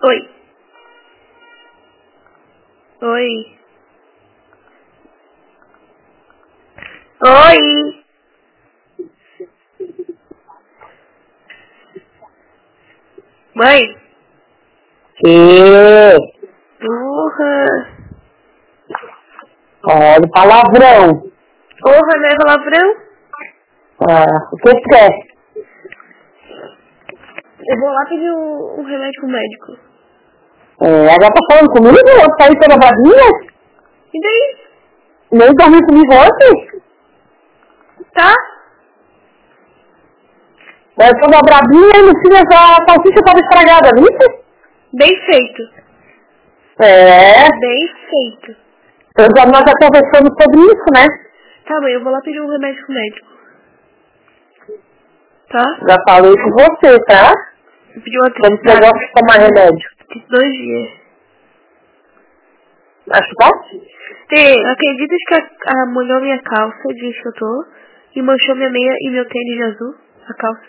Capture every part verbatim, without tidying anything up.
Oi. Oi. Oi. Mãe. Que? Porra. Olha, palavrão. Porra, não é palavrão? Ah, o que você quer? Eu vou lá pedir um, um remédio médico. É, ela tá falando comigo? Eu saí toda bradinha? E daí? Nem dormi comigo ontem? Tá? Eu tô dobradinha e no fim a salsicha tava estragada, viu? Bem feito. É, Bem feito. eu já, nós já conversamos sobre isso, né? Tá, mãe, eu vou lá pedir um remédio médico. Tá? Já falei com você, tá? Eu pedi uma Quando você gosta de tomar remédio. Fiz dois dias. Acho que tá? Tem, acredita que a, a molhou minha calça de instrutor e manchou minha meia e meu tênis de azul? A calça.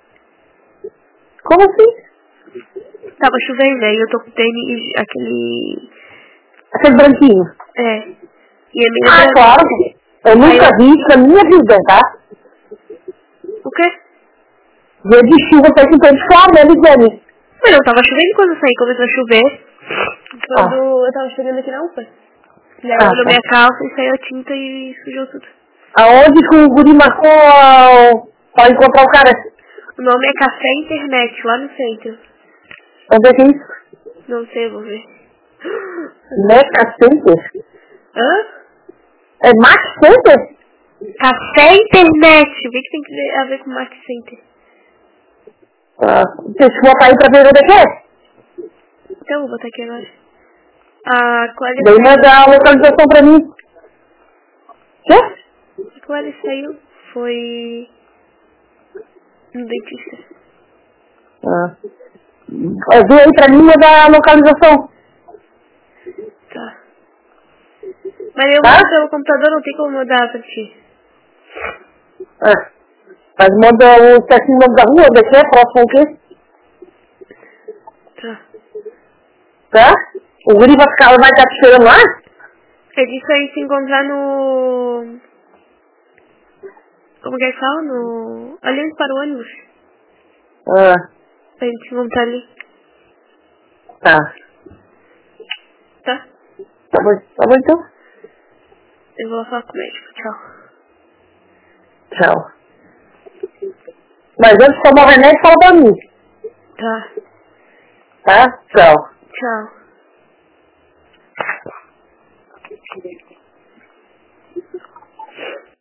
Como assim? Tava chovendo, né? E eu tô com tênis, aquele... Aquele branquinho. É. E a meia Ah, branca. claro. Eu nunca eu... vi isso na minha vida, tá? O quê? Dia de chuva, tá com tanto claro, né, Lidiane? Mas não tava chovendo quando eu saí, começou a chover. Quando Ah. eu tava chegando aqui na U P A. E aí Ah, molhou tá. minha calça e saiu a tinta e sujou tudo. Aonde que o guri marcou a... pra encontrar o cara? O nome é Café Internet, lá no centro. Onde é que é isso? Não sei, eu vou ver. Meca Center? Hã? É Max Center? Café Internet. O que, que tem que ver- a ver com Max Center? Ah, deixa eu botar aí pra ver onde é que é. Então, vou botar aqui agora. A Cláudia Daí manda a localização pra mim. Quê? A Cláudia saiu. Foi no dentista. Ah. Ah, vê aí pra mim e manda a localização. Tá. Mas eu Tá? mando pelo computador, não tem como mandar pra ti. Ah. Mas manda o certinho nome da rua, onde é que é, próximo ao quê? Tá. Tá? O guri vai ficar, vai estar te esperando lá? É disso aí se encontrar no... Como que é que fala? No... Ali onde para o ônibus. Ah, Pra gente se encontrar ali. tá. Tá? Tá bom, tá bom então. Eu vou lá falar com o médico. Tchau. Tchau. Mas antes de tomar o remédio, fala pra mim. Tá. Tá? Tchau. Tchau.